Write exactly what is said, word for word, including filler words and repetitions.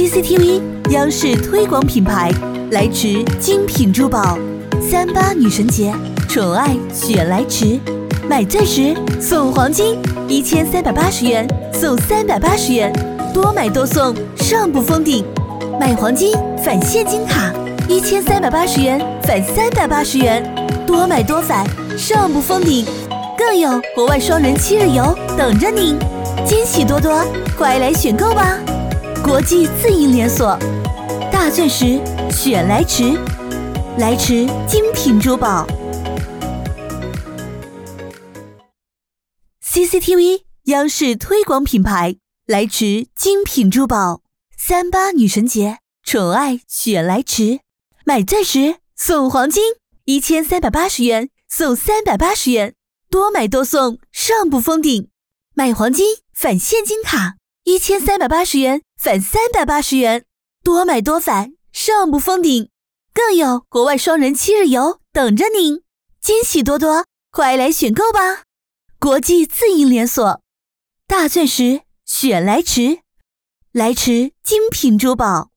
C C T V 央视推广品牌，来迟精品珠宝，三八女神节宠爱选来迟，买钻石送黄金，一千三百八十元送三百八十元，多买多送，上不封顶。买黄金返现金卡，一千三百八十元返三百八十元，多买多返，上不封顶。更有国外双人七日游等着您，惊喜多多，快来选购吧！国际自营连锁，大钻石选来迟，来迟精品珠宝。C C T V 央视推广品牌，来迟精品珠宝，三八女神节宠爱选来迟，买钻石送黄金，一千三百八十元送三百八十元，多买多送，上不封顶。买黄金返现金卡，一千三百八十元返三百八十元，多买多返，上不封顶。更有国外双人七日游等着您，惊喜多多，快来选购吧！国际自营连锁，大钻石选来迟，来迟精品珠宝。